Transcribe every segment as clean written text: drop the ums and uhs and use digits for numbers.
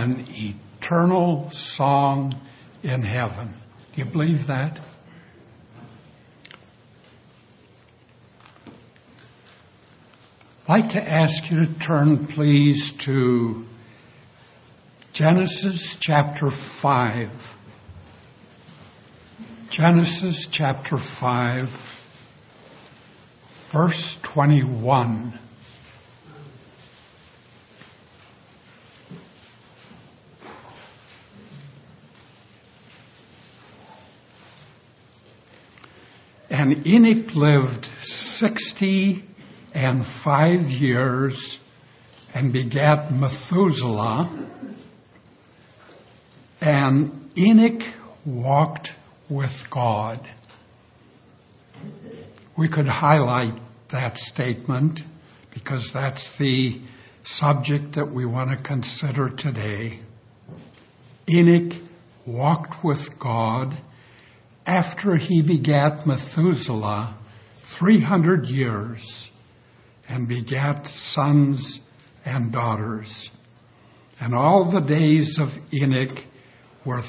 an eternal song in heaven. Do you believe that? I'd like to ask you to turn, please, to Genesis chapter 5. Genesis chapter 5, verse 21. And Enoch lived 65 years and begat Methuselah. And Enoch walked with God. We could highlight that statement because that's the subject that we want to consider today. Enoch walked with God after he begat Methuselah 300 years and begat sons and daughters. And all the days of Enoch were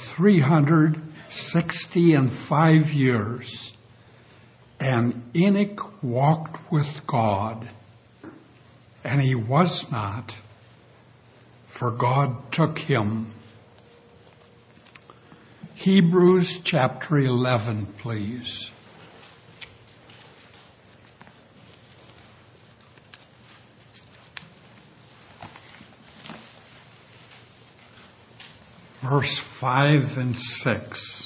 365 years. And Enoch walked with God, and he was not, for God took him. Hebrews chapter 11, please. Verse 5 and 6.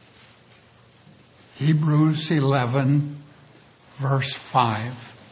Hebrews 11, verse 5.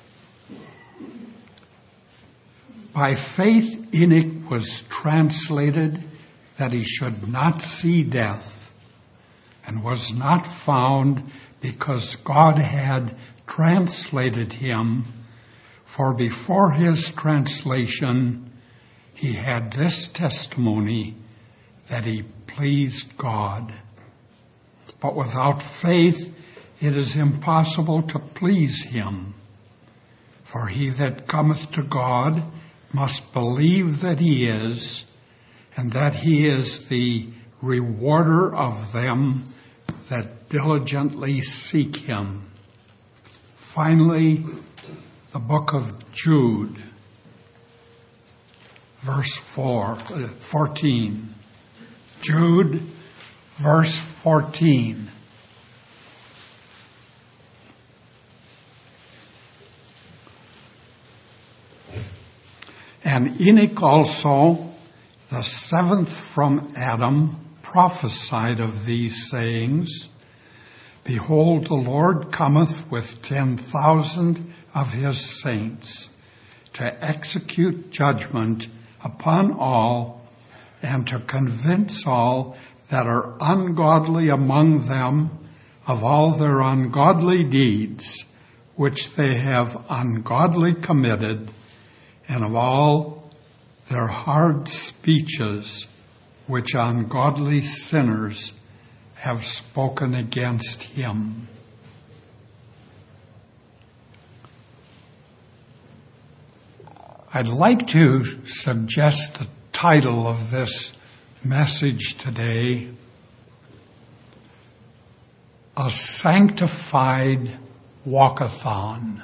By faith Enoch was translated that he should not see death, and was not found because God had translated him, for before his translation he had this testimony, that he pleased God. But without faith it is impossible to please him. For he that cometh to God must believe that he is, and that he is the rewarder of them that diligently seek him. Finally, the book of Jude, verse 14. Jude, verse 14. And Enoch also, the seventh from Adam, prophesied of these sayings, Behold, the Lord cometh with 10,000 of his saints, to execute judgment upon all, and to convince all that are ungodly among them of all their ungodly deeds, which they have ungodly committed, and of all their hard speeches, which ungodly sinners have spoken against him. I'd like to suggest the title of this message today, A Sanctified Walkathon.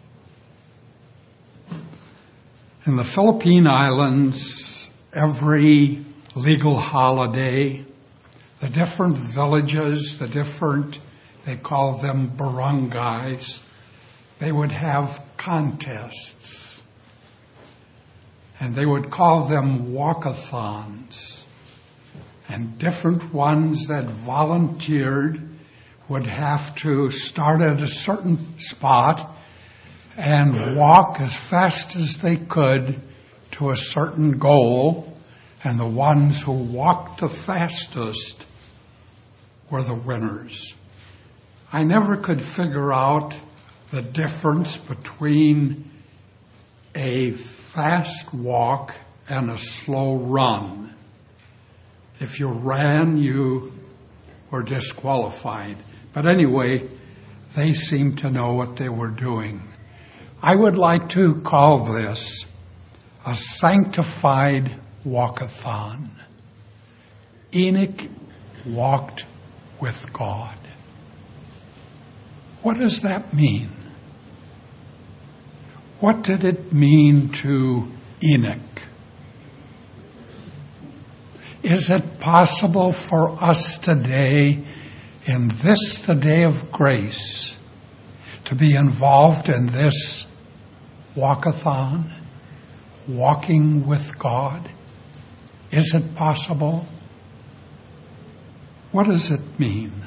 In the Philippine Islands, every legal holiday, the different villages, they call them barangays, they would have contests. And they would call them walkathons. And different ones that volunteered would have to start at a certain spot and walk as fast as they could to a certain goal. And the ones who walked the fastest were the winners. I never could figure out the difference between a fast walk and a slow run. If you ran, you were disqualified. But anyway, they seemed to know what they were doing. I would like to call this a sanctified walkathon. Enoch walked with God. What does that mean? What did it mean to Enoch? Is it possible for us today, in this, the day of grace, to be involved in this walkathon, walking with God? Is it possible? What does it mean?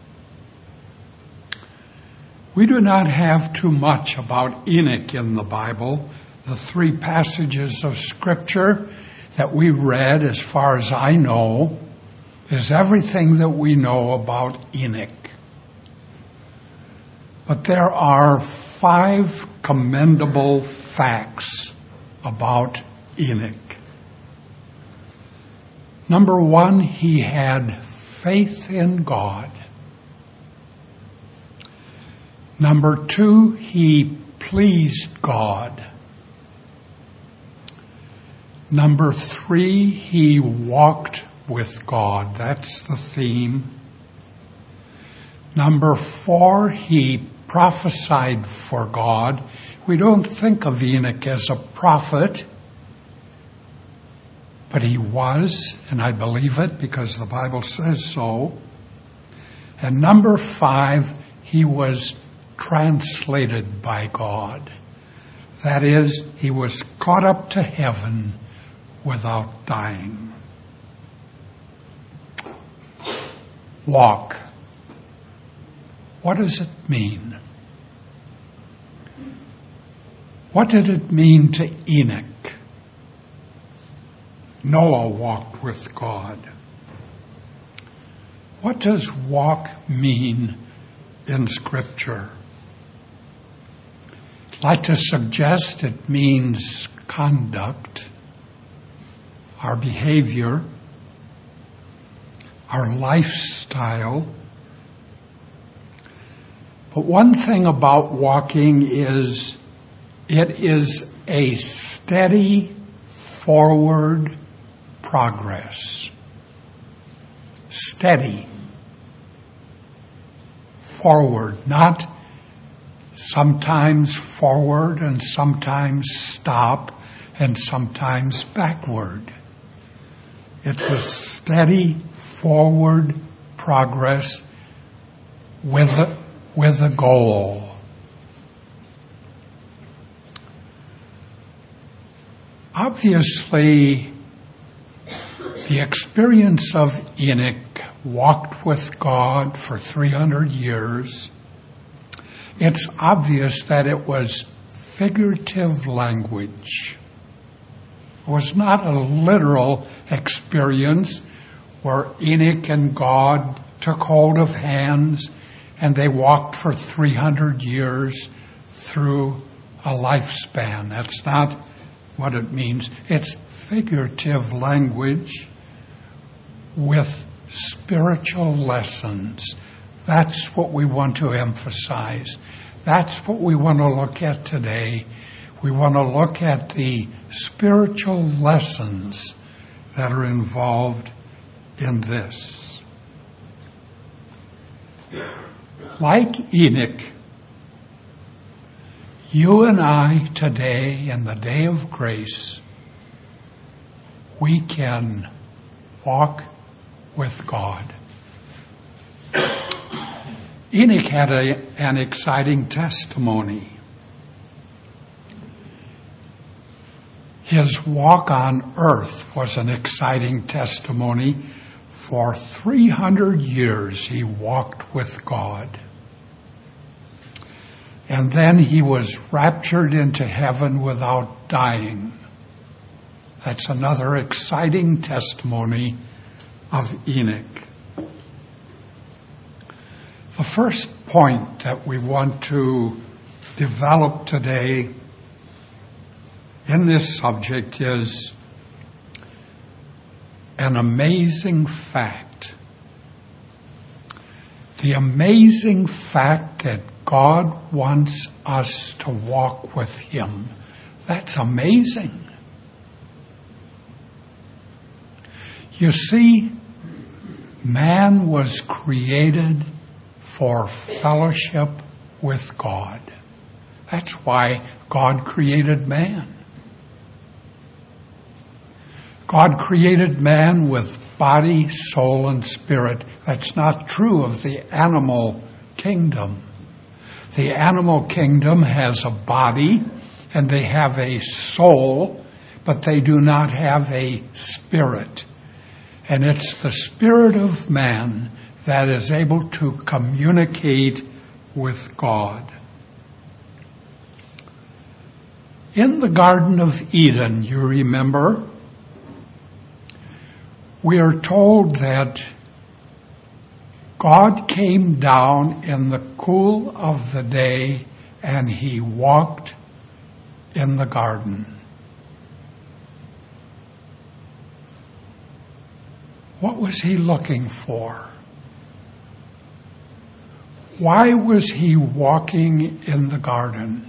We do not have too much about Enoch in the Bible. The 3 passages of Scripture that we read, as far as I know, is everything that we know about Enoch. But there are 5 commendable facts about Enoch. Number 1, he had faith in God. Number 2, he pleased God. Number 3, he walked with God. That's the theme. Number 4, he prophesied for God. We don't think of Enoch as a prophet, but he was, and I believe it because the Bible says so. And number 5, he was translated by God. That is, he was caught up to heaven without dying. Walk. What does it mean? What did it mean to Enoch? Noah walked with God. What does walk mean in Scripture? I'd like to suggest it means conduct, our behavior, our lifestyle. But one thing about walking is it is a steady forward progress. Steady forward, not sometimes forward and sometimes stop and sometimes backward. It's a steady forward progress with a goal. Obviously, the experience of Enoch walked with God for 300 years. It's obvious that it was figurative language. It was not a literal experience where Enoch and God took hold of hands and they walked for 300 years through a lifespan. That's not what it means. It's figurative language with spiritual lessons. That's what we want to emphasize. That's what we want to look at today. We want to look at the spiritual lessons that are involved in this. Like Enoch, you and I today, in the day of grace, we can walk with God. Enoch had an exciting testimony. His walk on earth was an exciting testimony. For 300 years he walked with God. And then he was raptured into heaven without dying. That's another exciting testimony of Enoch. The first point that we want to develop today in this subject is an amazing fact. The amazing fact that God wants us to walk with Him. That's amazing. You see, man was created for fellowship with God. That's why God created man. God created man with body, soul, and spirit. That's not true of the animal kingdom. The animal kingdom has a body and they have a soul, but they do not have a spirit. And it's the spirit of man that is able to communicate with God. In the Garden of Eden, you remember, we are told that God came down in the cool of the day and he walked in the garden. What was he looking for? Why was he walking in the garden?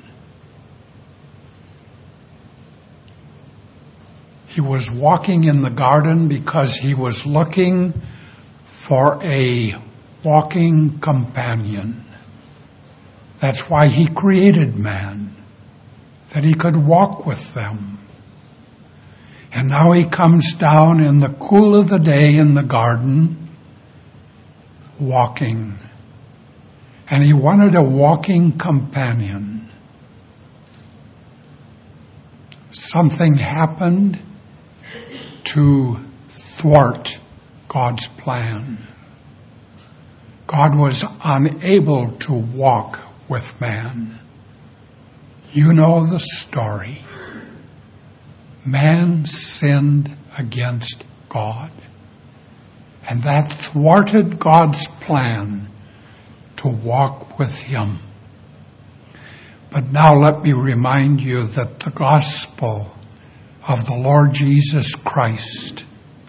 He was walking in the garden because he was looking for a walking companion. That's why he created man, that he could walk with them. And now he comes down in the cool of the day in the garden, walking. And he wanted a walking companion. Something happened to thwart God's plan. God was unable to walk with man. You know the story. Man sinned against God. And that thwarted God's plan to walk with him. But now let me remind you that the gospel of the Lord Jesus Christ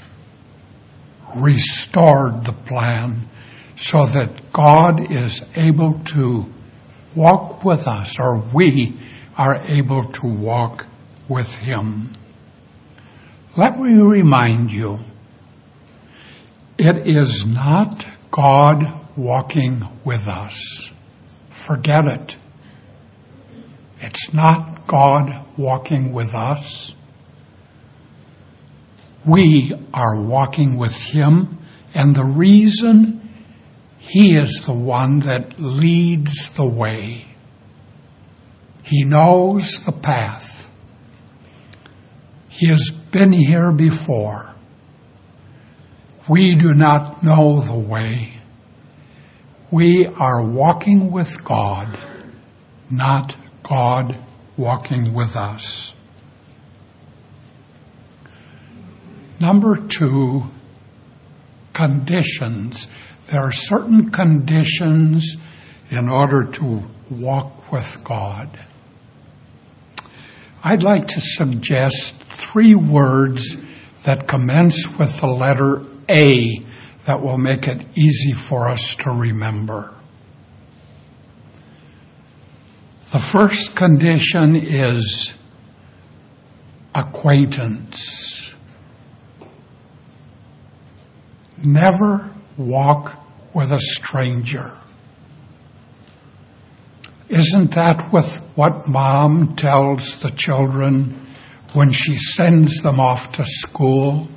restored the plan so that God is able to walk with us, or we are able to walk with him. Let me remind you, it is not God walking with us. Forget it. It's not God walking with us. We are walking with him, and the reason, he is the one that leads the way. He knows the path. He has been here before. We do not know the way. We are walking with God, not God walking with us. Number 2, conditions. There are certain conditions in order to walk with God. I'd like to suggest 3 words that commence with the letter A that will make it easy for us to remember. The first condition is acquaintance. Never walk with a stranger. Isn't that what mom tells the children when she sends them off to school?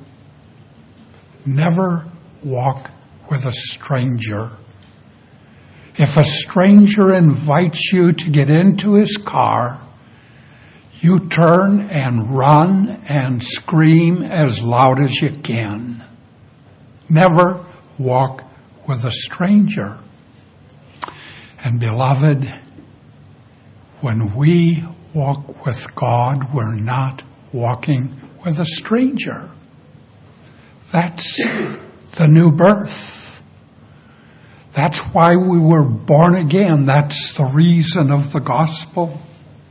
Never walk with a stranger. If a stranger invites you to get into his car, you turn and run and scream as loud as you can. Never walk with a stranger. And beloved, when we walk with God, we're not walking with a stranger. That's the new birth. That's why we were born again. That's the reason of the gospel.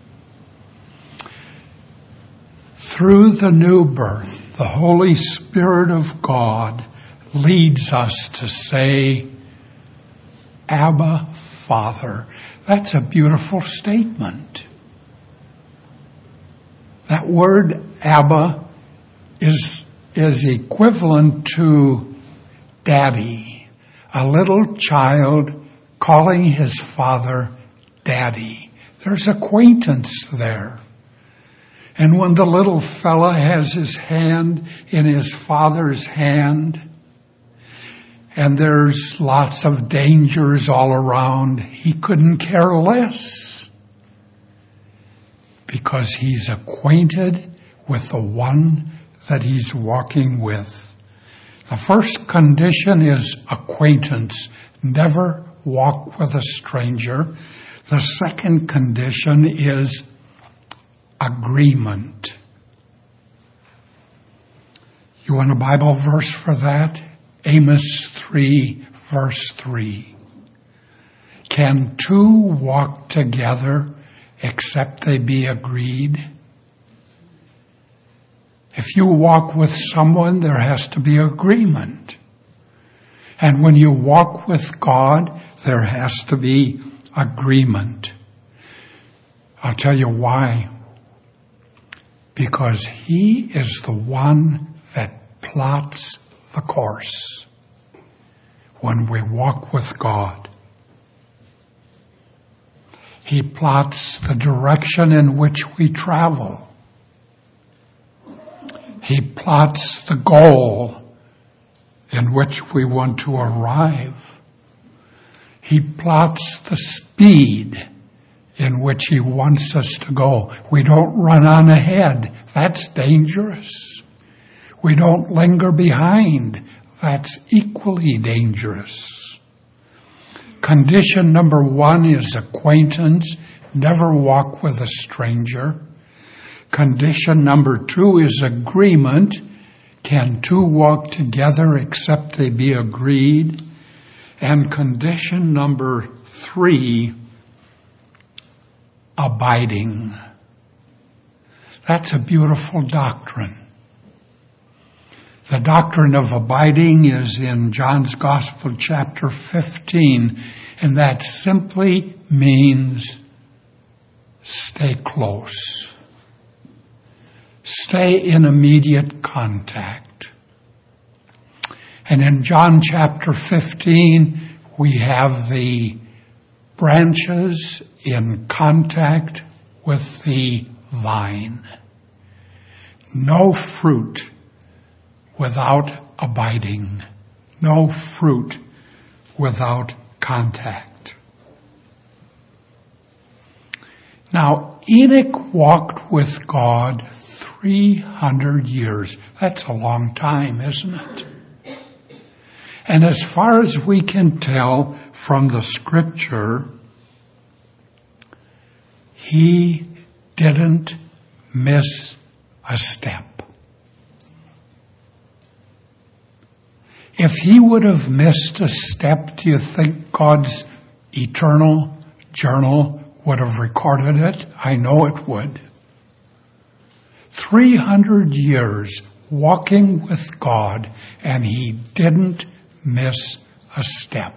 Through the new birth, the Holy Spirit of God leads us to say, Abba, Father. That's a beautiful statement. That word Abba is is equivalent to daddy. A little child calling his father daddy. There's acquaintance there. And when the little fella has his hand in his father's hand, and there's lots of dangers all around, he couldn't care less, because he's acquainted with the one that he's walking with. The first condition is acquaintance. Never walk with a stranger. The second condition is agreement. You want a Bible verse for that? Amos 3, verse 3. Can two walk together except they be agreed? If you walk with someone, there has to be agreement. And when you walk with God, there has to be agreement. I'll tell you why. Because He is the one that plots the course when we walk with God. He plots the direction in which we travel. He plots the goal in which we want to arrive. He plots the speed in which He wants us to go. We don't run on ahead. That's dangerous. We don't linger behind. That's equally dangerous. Condition number 1 is acquaintance. Never walk with a stranger. Condition number 2 is agreement. Can two walk together except they be agreed? And condition number 3, abiding. That's a beautiful doctrine. The doctrine of abiding is in John's Gospel, chapter 15, and that simply means stay close. Stay in immediate contact. And in John chapter 15, we have the branches in contact with the vine. No fruit without abiding. No fruit without contact. Now, Enoch walked with God 300 years. That's a long time, isn't it? And as far as we can tell from the Scripture, he didn't miss a step. If he would have missed a step, do you think God's eternal journal would have recorded it? I know it would. 300 years walking with God, and he didn't miss a step.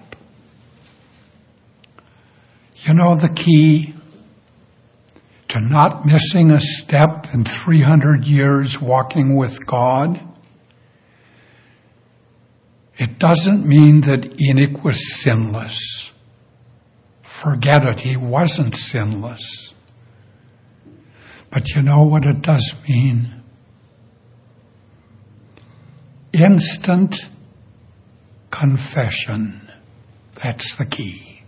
You know the key to not missing a step in 300 years walking with God? It doesn't mean that Enoch was sinless. Forget it, he wasn't sinless. But you know what it does mean? Instant confession. That's the key.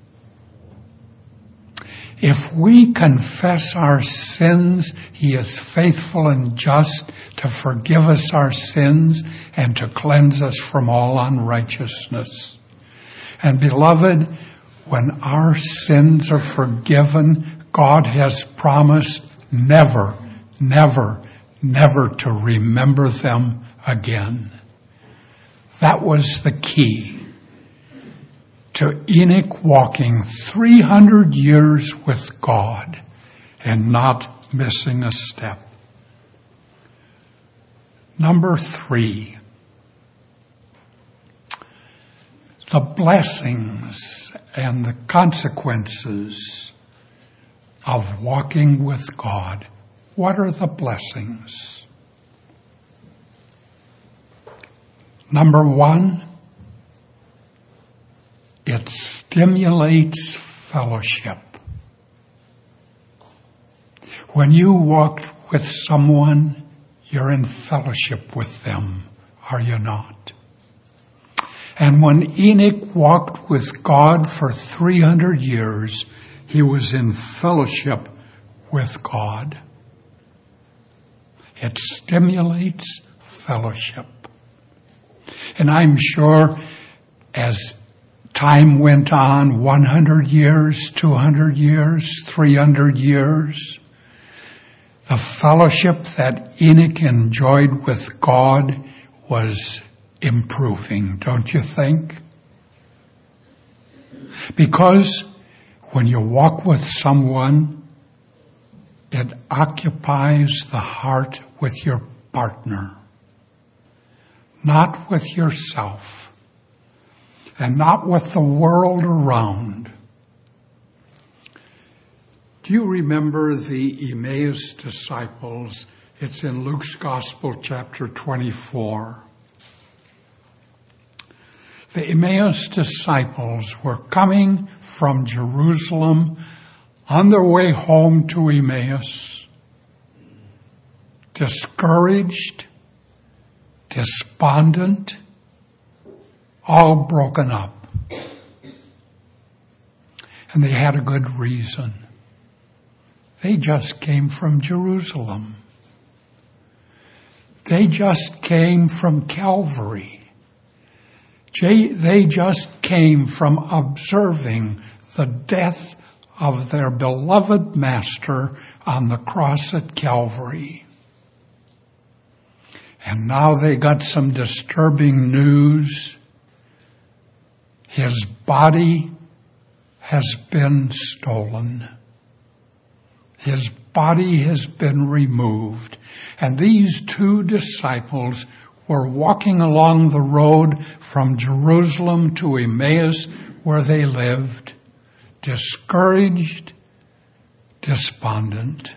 If we confess our sins, He is faithful and just to forgive us our sins and to cleanse us from all unrighteousness. And beloved, when our sins are forgiven, God has promised never, never, never to remember them again. That was the key to Enoch walking 300 years with God and not missing a step. Number 3, the blessings and the consequences of walking with God. What are the blessings? Number one, it stimulates fellowship. When you walk with someone, you're in fellowship with them, are you not? And when Enoch walked with God for 300 years, he was in fellowship with God. It stimulates fellowship. And I'm sure as time went on, 100 years, 200 years, 300 years, the fellowship that Enoch enjoyed with God was improving, don't you think? Because when you walk with someone, it occupies the heart with your partner, not with yourself, and not with the world around. Do you remember the Emmaus disciples? It's in Luke's Gospel, chapter 24. The Emmaus disciples were coming from Jerusalem on their way home to Emmaus, discouraged, despondent, all broken up. And they had a good reason. They just came from Jerusalem. They just came from Calvary. They just came from observing the death of their beloved Master on the cross at Calvary. And now they got some disturbing news. His body has been stolen. His body has been removed. And these two disciples were walking along the road from Jerusalem to Emmaus, where they lived, discouraged, despondent.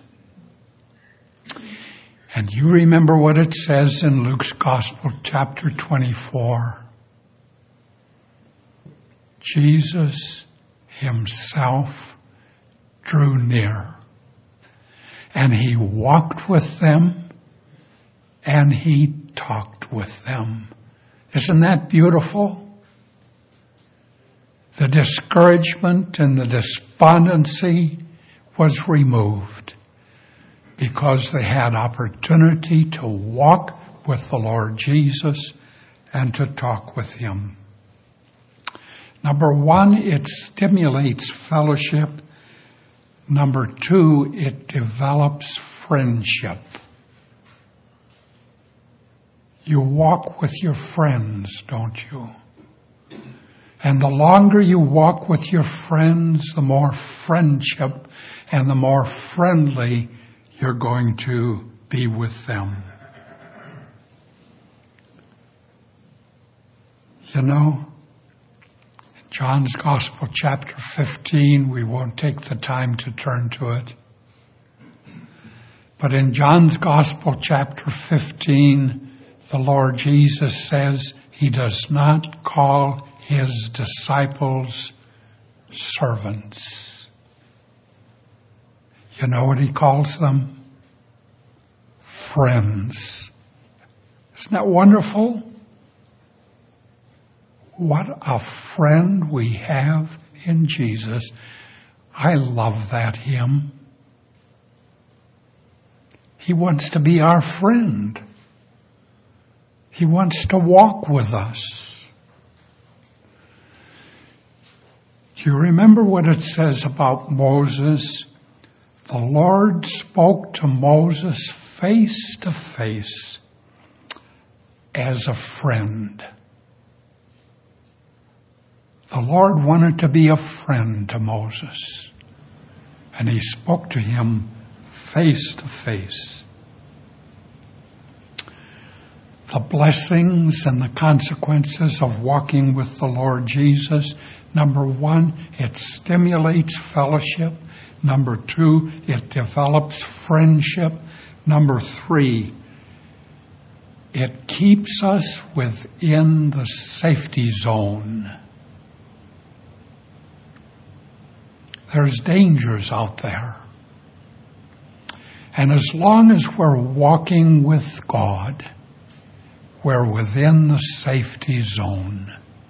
And you remember what it says in Luke's Gospel, chapter 24. Jesus himself drew near, and he walked with them, and he talked with them. Isn't that beautiful? The discouragement and the despondency was removed because they had opportunity to walk with the Lord Jesus and to talk with him. Number one, it stimulates fellowship. Number two, it develops friendship. You walk with your friends, don't you? And the longer you walk with your friends, the more friendship and the more friendly you're going to be with them. You know, in John's Gospel, chapter 15, we won't take the time to turn to it. But in John's Gospel, chapter 15, the Lord Jesus says he does not call his disciples servants. You know what he calls them? Friends. Isn't that wonderful? What a friend we have in Jesus. I love that hymn. He wants to be our friend. He wants to walk with us. Do you remember what it says about Moses? The Lord spoke to Moses face to face as a friend. The Lord wanted to be a friend to Moses, and he spoke to him face to face. The blessings and the consequences of walking with the Lord Jesus. Number one, it stimulates fellowship. Number two, it develops friendship. Number three, It keeps us within the safety zone. There's dangers out there. And as long as we're walking with God, we're within the safety zone.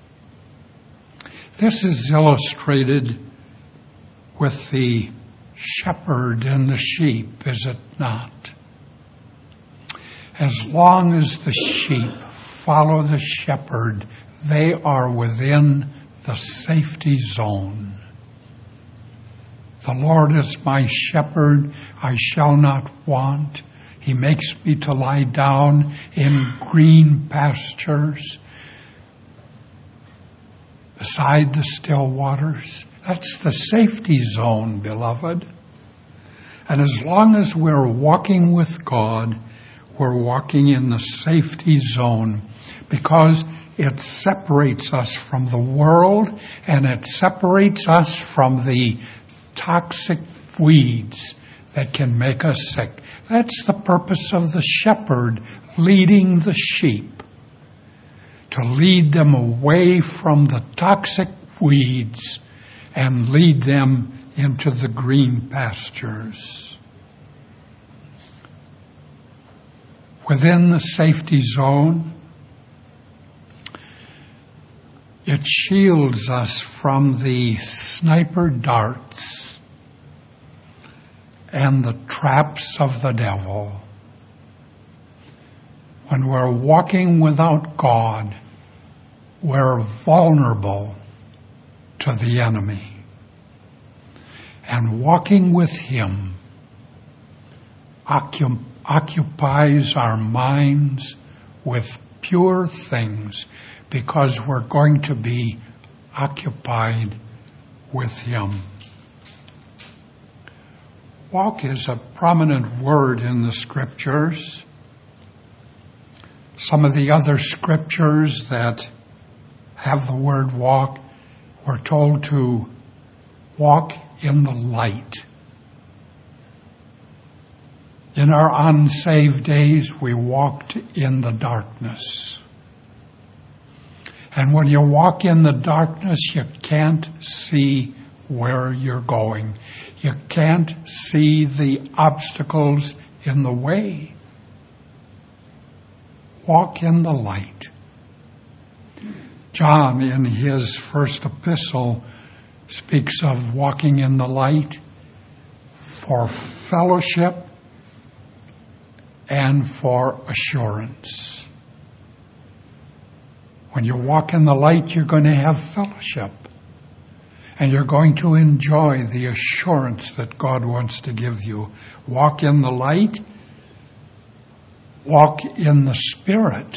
This is illustrated with the shepherd and the sheep, is it not? As long as the sheep follow the shepherd, they are within the safety zone. The Lord is my shepherd, I shall not want. He makes me to lie down in green pastures beside the still waters. That's the safety zone, beloved. And as long as we're walking with God, we're walking in the safety zone, because it separates us from the world and it separates us from the toxic weeds that can make us sick. That's the purpose of the shepherd leading the sheep, to lead them away from the toxic weeds and lead them into the green pastures. Within the safety zone, it shields us from the sniper darts and the traps of the devil. When we're walking without God, we're vulnerable to the enemy. And walking with Him occupies our minds with pure things, because we're going to be occupied with Him. Walk is a prominent word in the Scriptures. Some of the other Scriptures that have the word walk, we're told to walk in the light. In our unsaved days, we walked in the darkness. And when you walk in the darkness, you can't see where you're going. You can't see the obstacles in the way. Walk in the light. John, in his first epistle, speaks of walking in the light for fellowship and for assurance. When you walk in the light, you're going to have fellowship. And you're going to enjoy the assurance that God wants to give you. Walk in the light. Walk in the Spirit.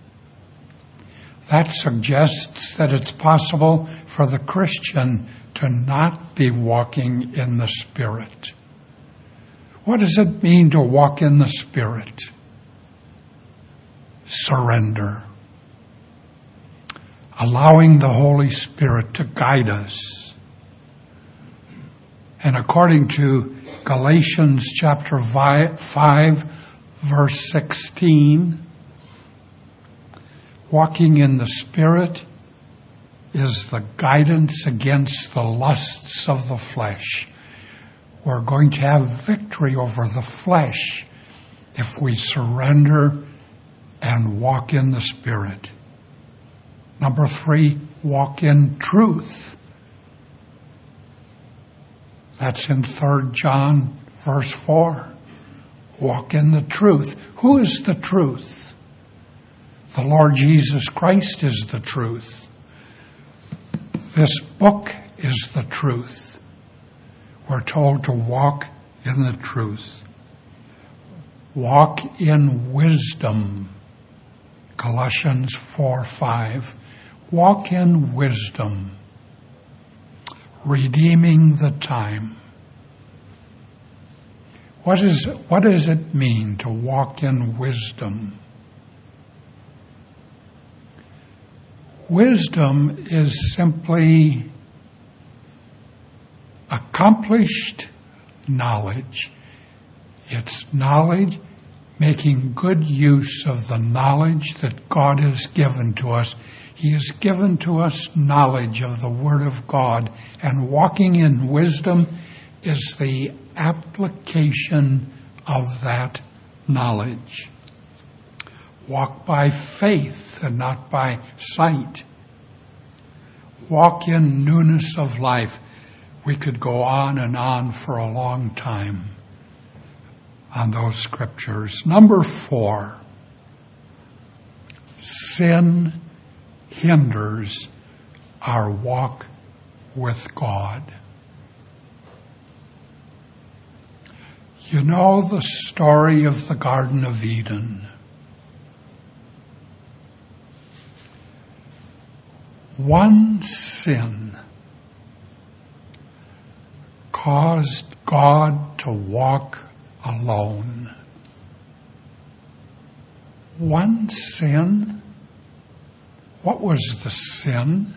That suggests that it's possible for the Christian to not be walking in the Spirit. What does it mean to walk in the Spirit? Surrender. Allowing the Holy Spirit to guide us. And according to Galatians chapter 5, verse 16, walking in the Spirit is the guidance against the lusts of the flesh. We're going to have victory over the flesh if we surrender and walk in the Spirit. Number 3, walk in truth. That's in 3 John verse 4. Walk in the truth. Who is the truth? The Lord Jesus Christ is the truth. This book is the truth. We're told to walk in the truth. Walk in wisdom. Colossians 4:5. Walk in wisdom, redeeming the time. What does it mean to walk in wisdom? Wisdom is simply accomplished knowledge. It's knowledge making good use of the knowledge that God has given to us. He has given to us knowledge of the Word of God, and walking in wisdom is the application of that knowledge. Walk by faith and not by sight. Walk in newness of life. We could go on and on for a long time on those scriptures. Number 4, sin hinders our walk with God. You know the story of the Garden of Eden. One sin caused God to walk alone. One sin? What was the sin?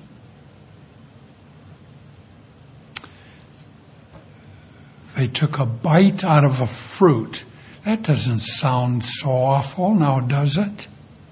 They took a bite out of a fruit. That doesn't sound so awful now, does it?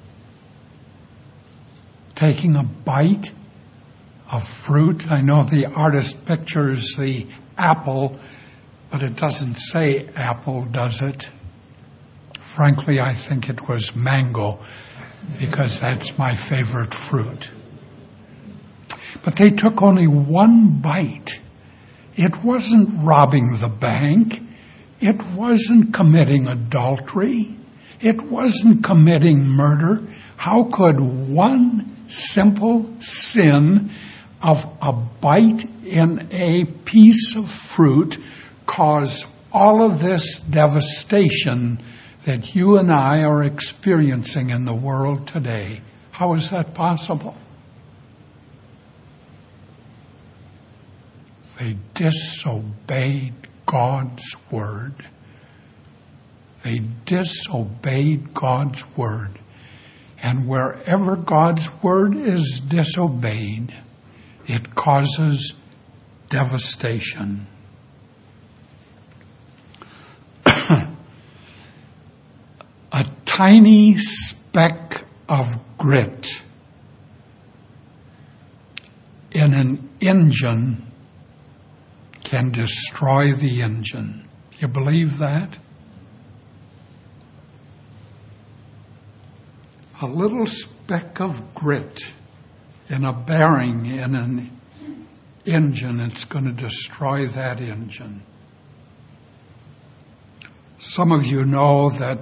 Taking a bite of fruit. I know the artist pictures the apple, but it doesn't say apple, does it? Frankly, I think it was mango, because that's my favorite fruit. But they took only one bite. It wasn't robbing the bank. It wasn't committing adultery. It wasn't committing murder. How could one simple sin of a bite in a piece of fruit cause all of this devastation that you and I are experiencing in the world today? How is that possible? They disobeyed God's word. They disobeyed God's word. And wherever God's word is disobeyed, it causes devastation. A tiny speck of grit in an engine can destroy the engine. You believe that? A little speck of grit in a bearing in an engine, it's going to destroy that engine. Some of you know that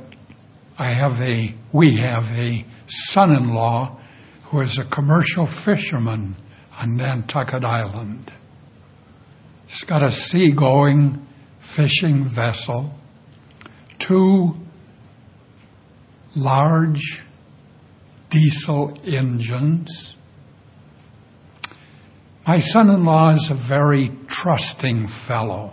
we have a son-in-law who is a commercial fisherman on Nantucket Island. He's got a seagoing fishing vessel, 2 large diesel engines. My son-in-law is a very trusting fellow.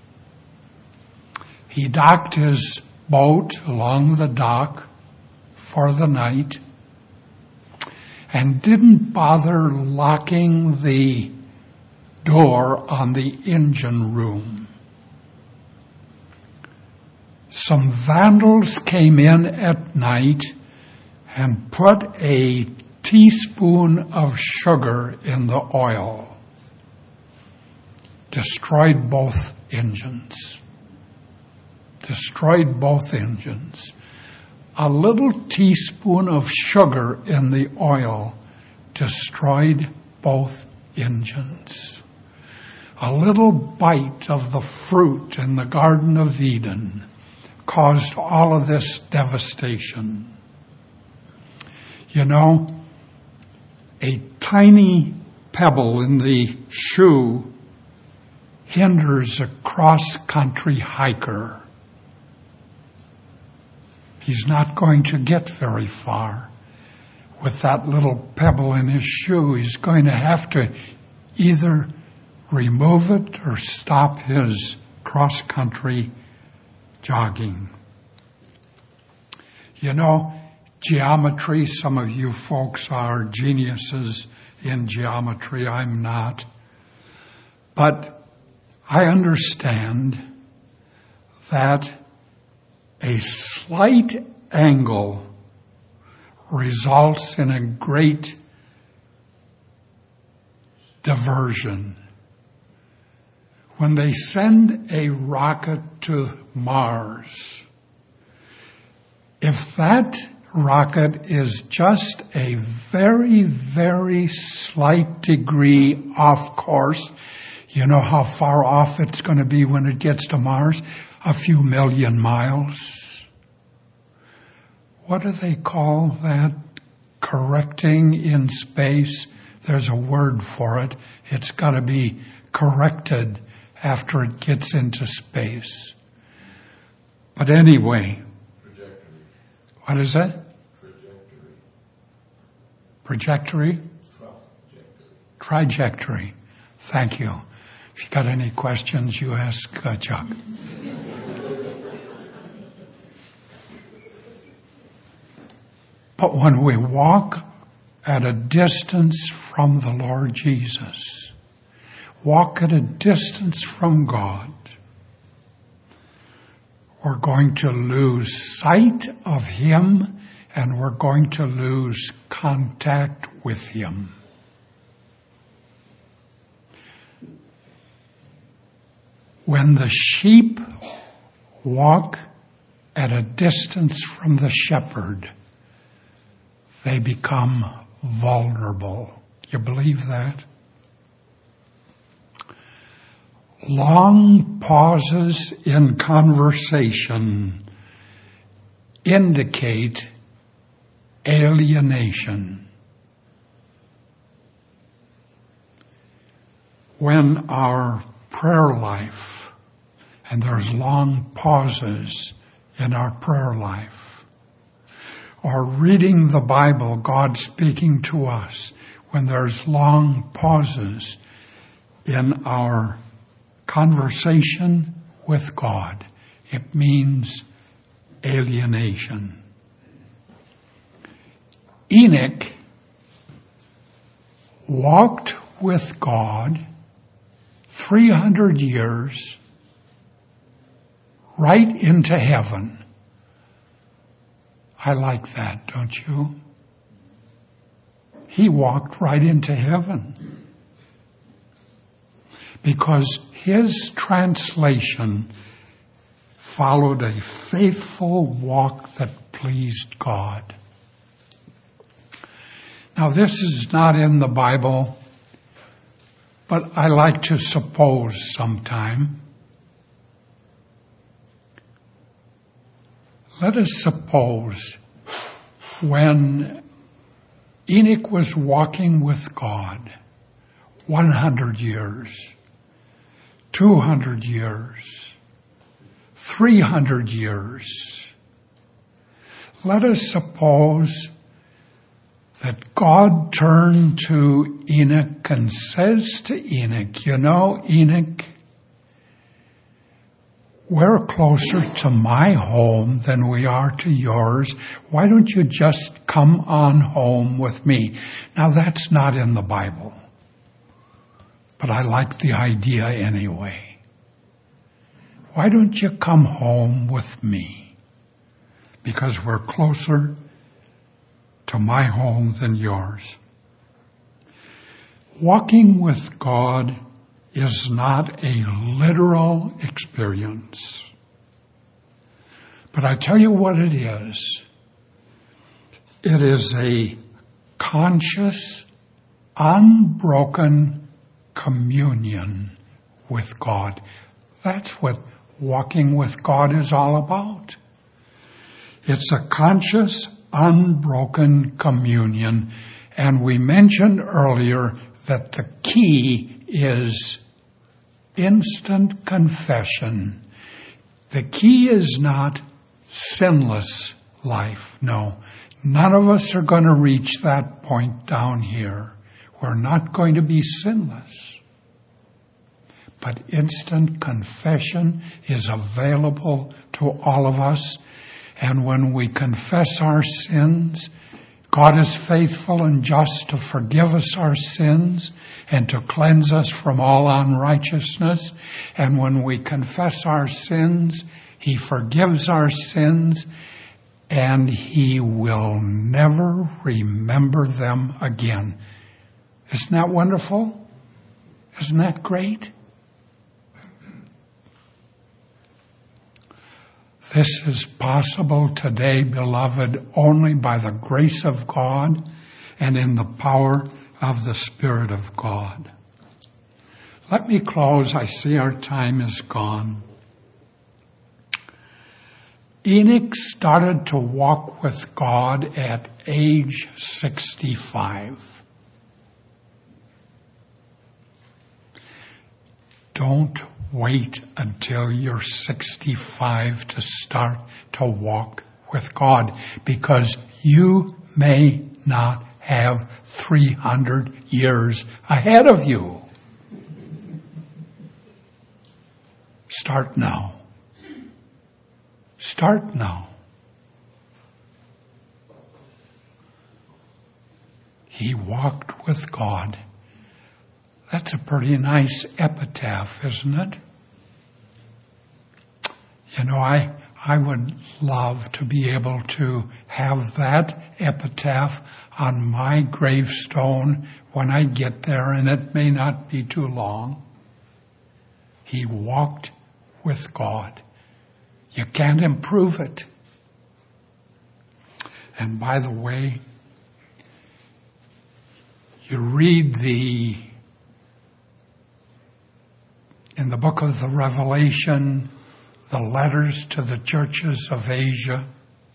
He docked his boat along the dock for the night and didn't bother locking the door on the engine room. Some vandals came in at night and put a teaspoon of sugar in the oil. Destroyed both engines. Destroyed both engines. A little teaspoon of sugar in the oil destroyed both engines. A little bite of the fruit in the Garden of Eden caused all of this devastation. You know, a tiny pebble in the shoe hinders a cross-country hiker. He's not going to get very far with that little pebble in his shoe. He's going to have to either remove it or stop his cross-country jogging. You know, geometry, some of you folks are geniuses in geometry. I'm not. But I understand that A slight angle results in a great diversion. When they send a rocket to Mars, if that rocket is just a very, very slight degree off course, you know how far off it's going to be when it gets to Mars? A few million miles. What do they call that? Correcting in space? There's a word for it. It's got to be corrected after it gets into space. But anyway. Trajectory. What is that? Trajectory. Trajectory? Trajectory. Thank you. If you got any questions, you ask Chuck. But when we walk at a distance from the Lord Jesus, walk at a distance from God, we're going to lose sight of Him and we're going to lose contact with Him. When the sheep walk at a distance from the shepherd, they become vulnerable. You believe that? Long pauses in conversation indicate alienation. When our prayer life, and there's long pauses in our prayer life, or reading the Bible, God speaking to us, when there's long pauses in our conversation with God, it means alienation. Enoch walked with God 300 years right into heaven. I like that, don't you? He walked right into heaven because his translation followed a faithful walk that pleased God. Now, this is not in the Bible, but I like to suppose sometime. Let us suppose when Enoch was walking with God 100 years, 200 years, 300 years. Let us suppose that God turned to Enoch and says to Enoch, you know, Enoch, we're closer to my home than we are to yours. Why don't you just come on home with me? Now, that's not in the Bible, but I like the idea anyway. Why don't you come home with me? Because we're closer to my home than yours. Walking with God is not a literal experience. But I tell you what it is. It is a conscious, unbroken communion with God. That's what walking with God is all about. It's a conscious, unbroken communion. And we mentioned earlier that the key is instant confession. The key is not sinless life. No, none of us are going to reach that point down here. We're not going to be sinless. But instant confession is available to all of us. And when we confess our sins, God is faithful and just to forgive us our sins and to cleanse us from all unrighteousness. And when we confess our sins, He forgives our sins, and He will never remember them again. Isn't that wonderful? Isn't that great? This is possible today, beloved, only by the grace of God and in the power of the Spirit of God. Let me close. I see our time is gone. Enoch started to walk with God at age 65. Don't wait until you're 65 to start to walk with God, because you may not have 300 years ahead of you. Start now. Start now. He walked with God. That's a pretty nice epitaph, isn't it? You know, I would love to be able to have that epitaph on my gravestone when I get there, and it may not be too long. He walked with God. You can't improve it. And by the way, you read in the book of the Revelation, the letters to the churches of Asia,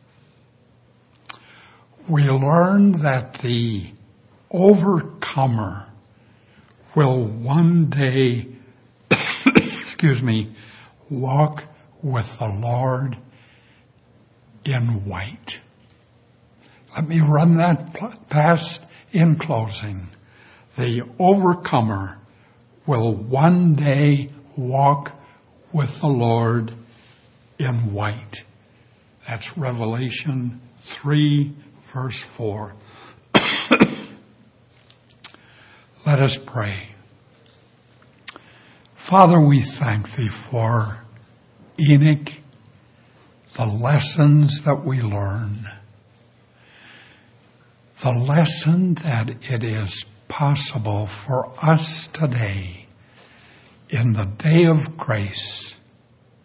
we learn that the overcomer will one day, walk with the Lord in white. Let me run that past in closing. The overcomer will one day walk with the Lord in white. That's Revelation 3, verse 4. Let us pray. Father, we thank Thee for Enoch, the lessons that we learn, the lesson that it is possible for us today, in the day of grace,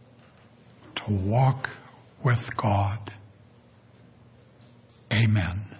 to walk with God. Amen.